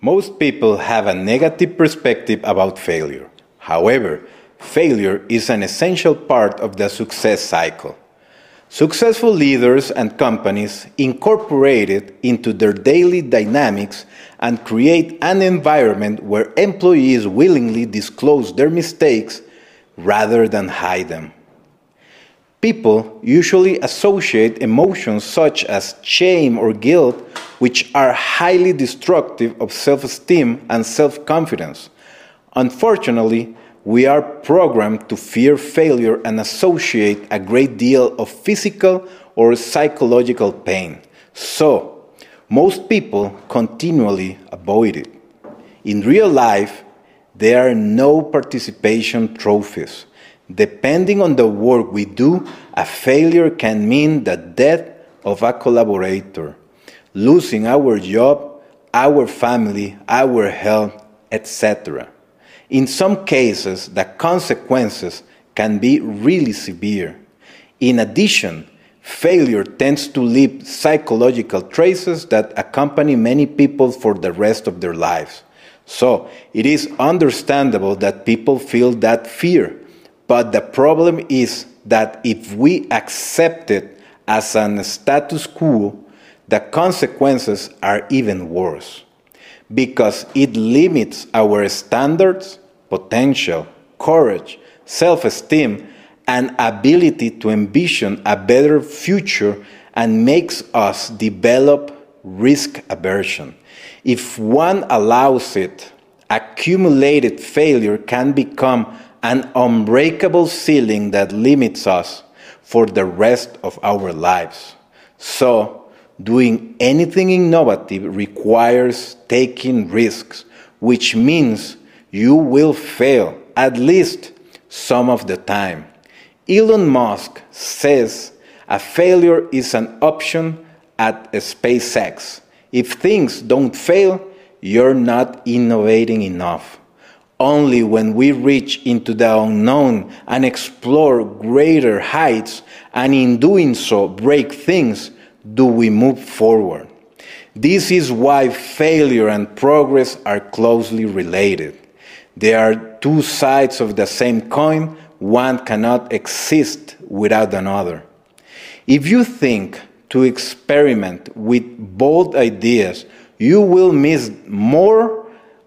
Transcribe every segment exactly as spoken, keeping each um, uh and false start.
Most people have a negative perspective about failure. However, failure is an essential part of the success cycle. Successful leaders and companies incorporate it into their daily dynamics and create an environment where employees willingly disclose their mistakes rather than hide them. People usually associate emotions such as shame or guilt, which are highly destructive of self-esteem and self-confidence. Unfortunately, we are programmed to fear failure and associate a great deal of physical or psychological pain. So, most people continually avoid it. In real life, there are no participation trophies. Depending on the work we do, a failure can mean the death of a collaborator, losing our job, our family, our health, et cetera. In some cases, the consequences can be really severe. In addition, failure tends to leave psychological traces that accompany many people for the rest of their lives. So, it is understandable that people feel that fear. But the problem is that if we accept it as a status quo, the consequences are even worse, because it limits our standards, potential, courage, self-esteem, and ability to envision a better future, and makes us develop risk aversion. If one allows it, accumulated failure can become an unbreakable ceiling that limits us for the rest of our lives. So, doing anything innovative requires taking risks, which means you will fail, at least some of the time. Elon Musk says a failure is an option at SpaceX. If things don't fail, you're not innovating enough. Only when we reach into the unknown and explore greater heights, and in doing so break things, do we move forward. This is why failure and progress are closely related. They are two sides of the same coin. One cannot exist without another. If you think to experiment with bold ideas, you will miss more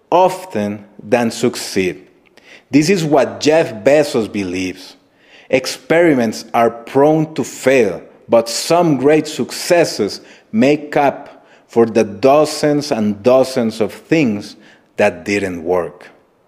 often than succeed. This is what Jeff Bezos believes. Experiments are prone to fail, but some great successes make up for the dozens and dozens of things that didn't work.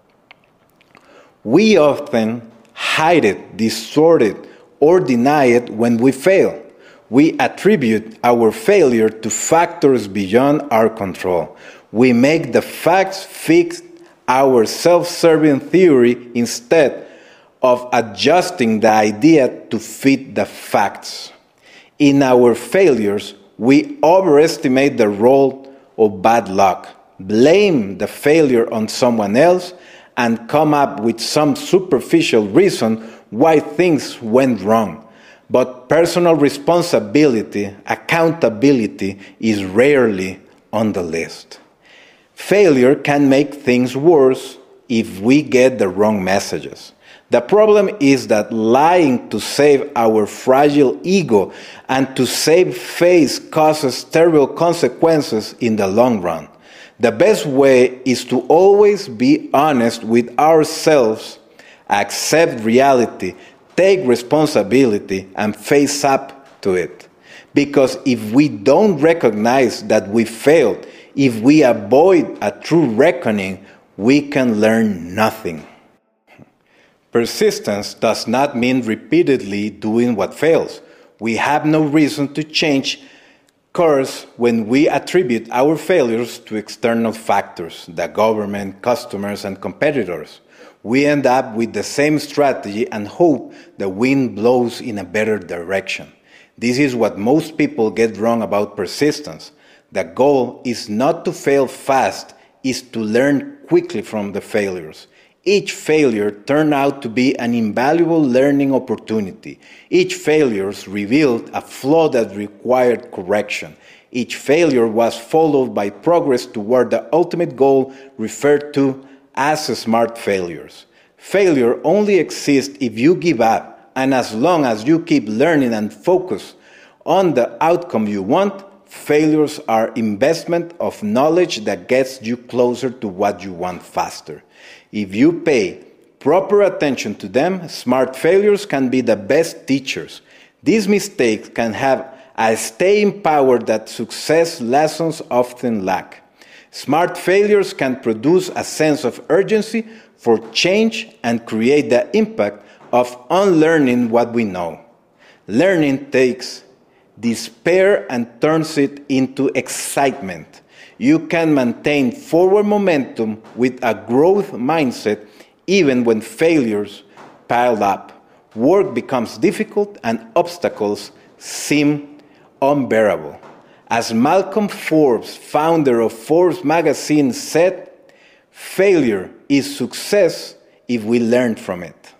We often hide it, distort it, or deny it when we fail. We attribute our failure to factors beyond our control. We make the facts fit our self-serving theory instead of adjusting the idea to fit the facts. In our failures, we overestimate the role of bad luck, blame the failure on someone else, and come up with some superficial reason why things went wrong. But personal responsibility, accountability is rarely on the list. Failure can make things worse if we get the wrong messages. The problem is that lying to save our fragile ego and to save face causes terrible consequences in the long run. The best way is to always be honest with ourselves, accept reality, take responsibility, and face up to it. Because if we don't recognize that we failed, if we avoid a true reckoning, we can learn nothing. Persistence does not mean repeatedly doing what fails. We have no reason to change course when we attribute our failures to external factors, the government, customers, and competitors. We end up with the same strategy and hope the wind blows in a better direction. This is what most people get wrong about persistence. The goal is not to fail fast, is to learn quickly from the failures. Each failure turned out to be an invaluable learning opportunity. Each failure revealed a flaw that required correction. Each failure was followed by progress toward the ultimate goal referred to as smart failures. Failure only exists if you give up, and as long as you keep learning and focus on the outcome you want, failures are investment of knowledge that gets you closer to what you want faster. If you pay proper attention to them, smart failures can be the best teachers. These mistakes can have a staying power that success lessons often lack. Smart failures can produce a sense of urgency for change and create the impact of unlearning what we know. Learning takes despair and turns it into excitement. You can maintain forward momentum with a growth mindset even when failures pile up. Work becomes difficult and obstacles seem unbearable. As Malcolm Forbes, founder of Forbes magazine, said, "Failure is success if we learn from it."